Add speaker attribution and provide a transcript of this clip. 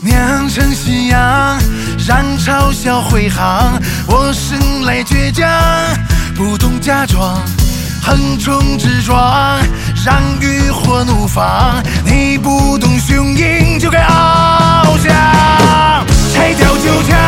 Speaker 1: 酿成夕阳，让嘲笑回航。我生来倔强，不懂假装，横冲直撞，让欲火怒放。你不懂雄鹰，就该翱翔。拆掉旧墙，